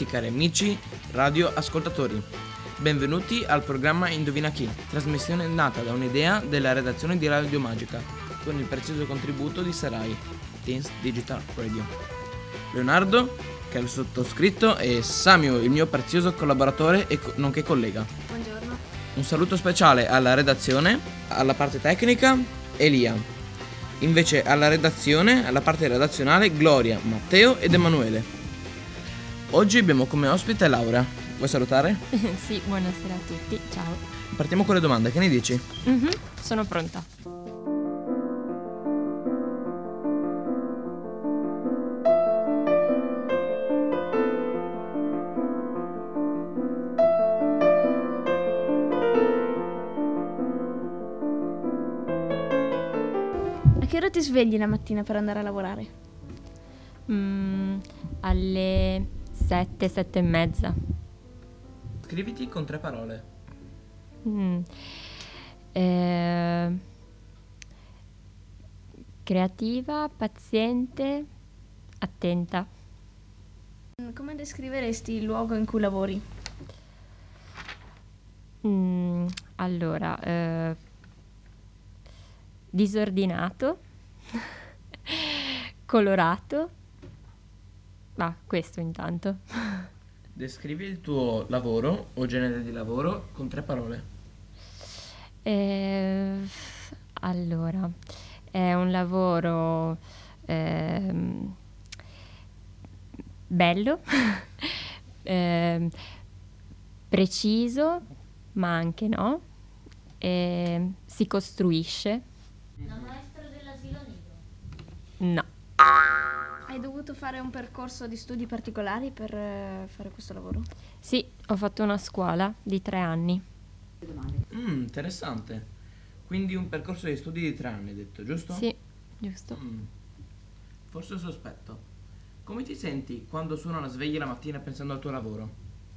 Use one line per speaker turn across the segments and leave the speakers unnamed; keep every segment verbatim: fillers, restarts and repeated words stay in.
cari amici radio ascoltatori. Benvenuti al programma Indovina Chi, trasmissione nata da un'idea della redazione di Radio Magica, con il prezioso contributo di Sarai, Teens Digital Radio. Leonardo, che è il sottoscritto, e Samio, il mio prezioso collaboratore e co- nonché collega.
Buongiorno.
Un saluto speciale alla redazione, alla parte tecnica, Elia. Invece alla redazione, alla parte redazionale, Gloria, Matteo ed Emanuele. Oggi abbiamo come ospite Laura. Vuoi salutare?
Sì, buonasera a tutti, ciao.
Partiamo con le domande, che ne dici?
Mm-hmm, sono pronta.
A che ora ti svegli la mattina per andare a lavorare?
Mm, alle sette, sette e mezza.
Scriviti con tre parole.
Mm. Eh, creativa, paziente, attenta.
Come descriveresti il luogo in cui lavori?
Mm, allora, eh, disordinato, colorato, ma questo intanto.
Descrivi il tuo lavoro o genere di lavoro con tre parole.
Eh, allora, è un lavoro ehm, bello, ehm, preciso, ma anche no, e si costruisce.
La maestra dell'asilo nido?
No.
Hai dovuto fare un percorso di studi particolari per eh, fare questo lavoro?
Sì, ho fatto una scuola di tre anni.
Mm, interessante. Quindi un percorso di studi di tre anni, hai detto, giusto?
Sì, giusto.
Mm. Forse sospetto. Come ti senti quando suona la sveglia la mattina pensando al tuo lavoro?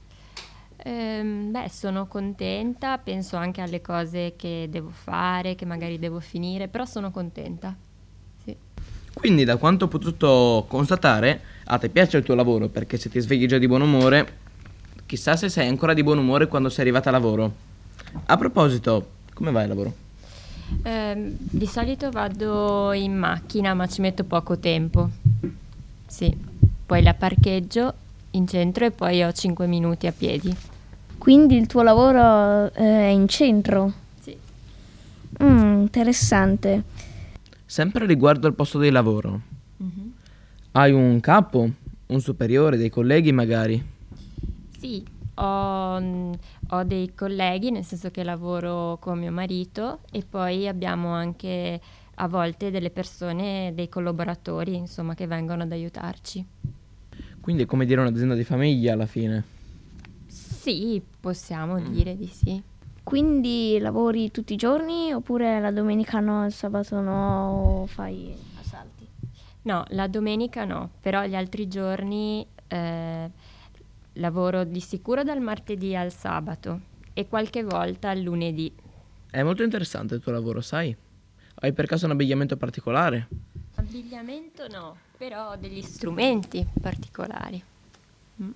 Ehm, beh, sono contenta, penso anche alle cose che devo fare, che magari devo finire, però sono contenta. Sì.
Quindi, da quanto ho potuto constatare, a te piace il tuo lavoro, perché se ti svegli già di buon umore, chissà se sei ancora di buon umore quando sei arrivata a lavoro. A proposito, come vai al lavoro?
Ehm, di solito vado in macchina, ma ci metto poco tempo. Sì, poi la parcheggio in centro e poi ho cinque minuti a piedi.
Quindi il tuo lavoro eh, è in centro?
Sì.
Mm, interessante.
Sempre riguardo al posto di lavoro,
Mm-hmm.
hai un capo, un superiore, dei colleghi magari?
Sì, ho, mm, ho dei colleghi, nel senso che lavoro con mio marito, e poi abbiamo anche a volte delle persone, dei collaboratori, insomma, che vengono ad aiutarci.
Quindi è come dire un'azienda di famiglia alla fine.
Sì, possiamo dire di sì.
Quindi lavori tutti i giorni oppure la domenica no, il sabato no, o fai assalti?
No, la domenica no, però gli altri giorni eh, lavoro di sicuro dal martedì al sabato e qualche volta al lunedì.
È molto interessante il tuo lavoro, sai? Hai per caso un abbigliamento particolare?
Abbigliamento no, però ho degli strumenti particolari. Mm.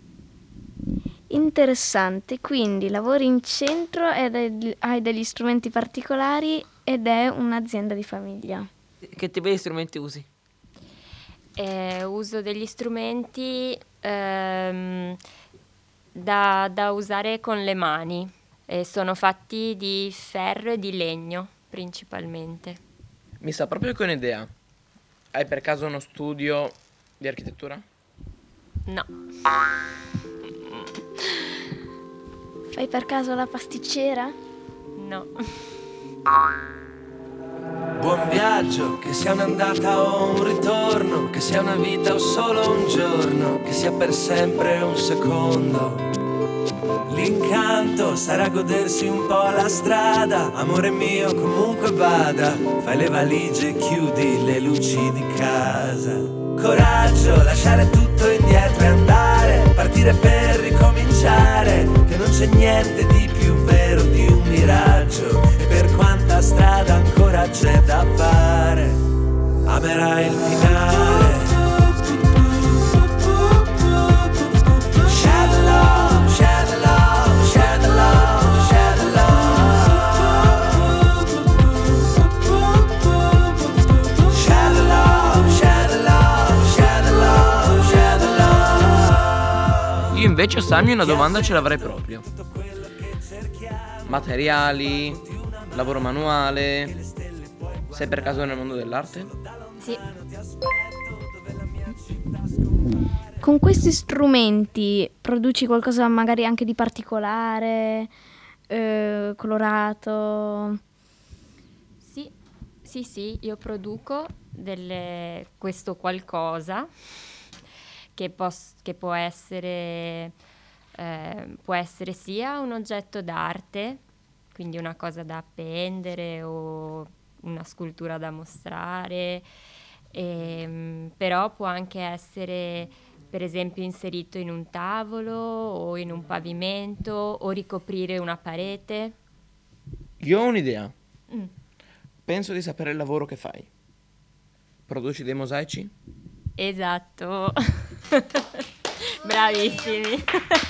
Interessante, quindi lavori in centro ed hai- hai degli strumenti particolari ed è un'azienda di famiglia.
Che tipo di strumenti usi?
Eh, uso degli strumenti ehm, da, da usare con le mani. Eh, sono fatti di ferro e di legno principalmente.
Mi sa proprio che ho un'idea. Hai per caso uno studio di architettura?
No.
Fai per caso la pasticcera?
No.
Buon viaggio, che sia un'andata o un ritorno, che sia una vita o solo un giorno, che sia per sempre un secondo. L'incanto sarà godersi un po' la strada, amore mio comunque vada, fai le valigie e chiudi le luci di casa. Coraggio, lasciare tutto indietro e andare, partire per ricominciare, che non c'è niente di più vero di un miraggio, e per quanta strada ancora c'è da fare, amerai il finale.
Invece Sami una domanda ce l'avrei proprio. Materiali, lavoro manuale, sei per caso nel mondo dell'arte?
Sì.
Con questi strumenti produci qualcosa magari anche di particolare, eh, colorato?
Sì, sì, sì, io produco delle, questo qualcosa che, pos- che può essere, eh, può essere sia un oggetto d'arte, quindi una cosa da appendere o una scultura da mostrare, ehm, però può anche essere per esempio inserito in un tavolo o in un pavimento o ricoprire una parete.
Io ho un'idea.
Mm.
Penso di sapere il lavoro che fai. Produci dei mosaici?
Esatto. Bravissimi.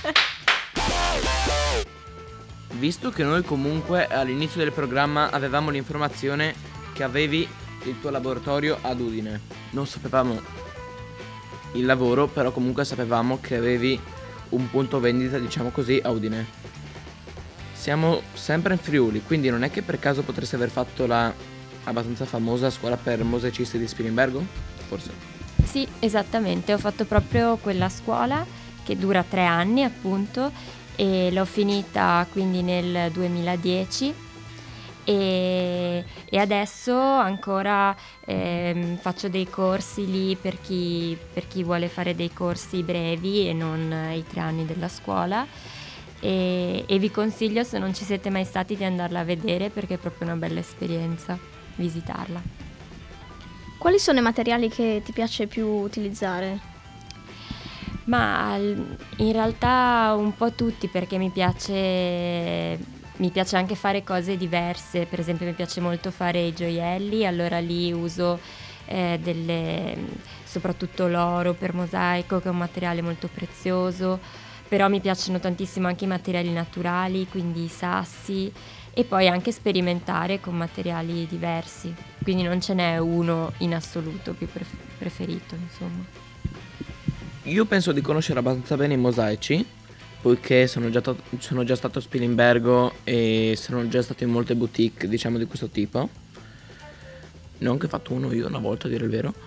Visto che noi comunque all'inizio del programma avevamo l'informazione che avevi il tuo laboratorio ad Udine, non sapevamo il lavoro, però comunque sapevamo che avevi un punto vendita, diciamo così, a Udine. Siamo sempre in Friuli, quindi non è che per caso potresti aver fatto la abbastanza famosa scuola per mosaicisti di Spilimbergo? Forse.
Sì, esattamente, ho fatto proprio quella scuola che dura tre anni appunto e l'ho finita quindi nel duemiladieci e, e adesso ancora ehm, faccio dei corsi lì per chi, per chi vuole fare dei corsi brevi e non i tre anni della scuola e, e vi consiglio, se non ci siete mai stati, di andarla a vedere perché è proprio una bella esperienza visitarla.
Quali sono i materiali che ti piace più utilizzare?
Ma in realtà un po' tutti, perché mi piace, mi piace anche fare cose diverse. Per esempio mi piace molto fare i gioielli, allora lì uso eh, delle, soprattutto l'oro per mosaico, che è un materiale molto prezioso, però mi piacciono tantissimo anche i materiali naturali, quindi i sassi, e poi anche sperimentare con materiali diversi, quindi non ce n'è uno in assoluto più pref- preferito, insomma.
Io penso di conoscere abbastanza bene i mosaici, poiché sono già, to- sono già stato a Spilimbergo e sono già stato in molte boutique, diciamo, di questo tipo. Ne ho anche fatto uno io una volta, a dire il vero.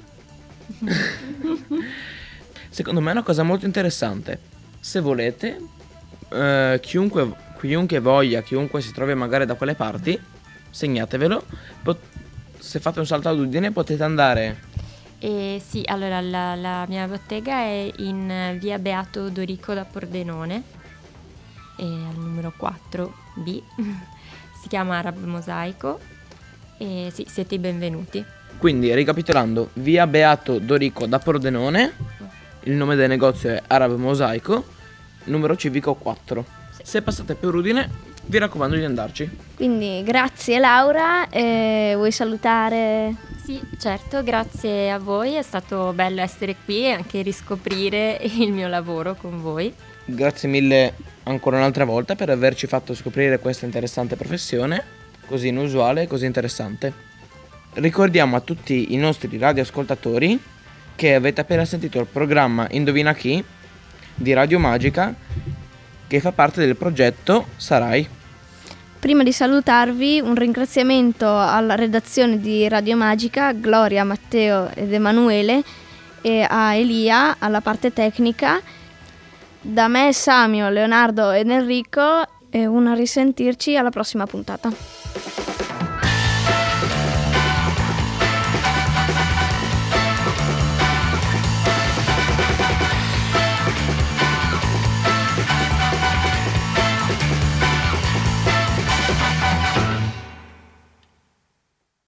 Secondo me è una cosa molto interessante. Se volete, eh, chiunque, chiunque voglia, chiunque si trovi magari da quelle parti, segnatevelo. Pot- se fate un salto ad Udine potete andare...
E sì, allora la, la mia bottega è in via Beato Dorico da Pordenone, e al numero quattro B, si chiama Arab Mosaico, e sì, siete i benvenuti.
Quindi, ricapitolando, via Beato Dorico da Pordenone, il nome del negozio è Arab Mosaico, numero civico quattro. Se passate per Udine, vi raccomando di andarci.
Quindi grazie Laura, eh, vuoi salutare?
Sì, certo, grazie a voi, è stato bello essere qui e anche riscoprire il mio lavoro con voi.
Grazie mille ancora un'altra volta per averci fatto scoprire questa interessante professione, così inusuale e così interessante. Ricordiamo a tutti i nostri radioascoltatori che avete appena sentito il programma Indovina chi di Radio Magica, che fa parte del progetto Sarai.
Prima di salutarvi, un ringraziamento alla redazione di Radio Magica, Gloria, Matteo ed Emanuele, e a Elia alla parte tecnica. Da me, Samio, Leonardo ed Enrico, e un a risentirci alla prossima puntata.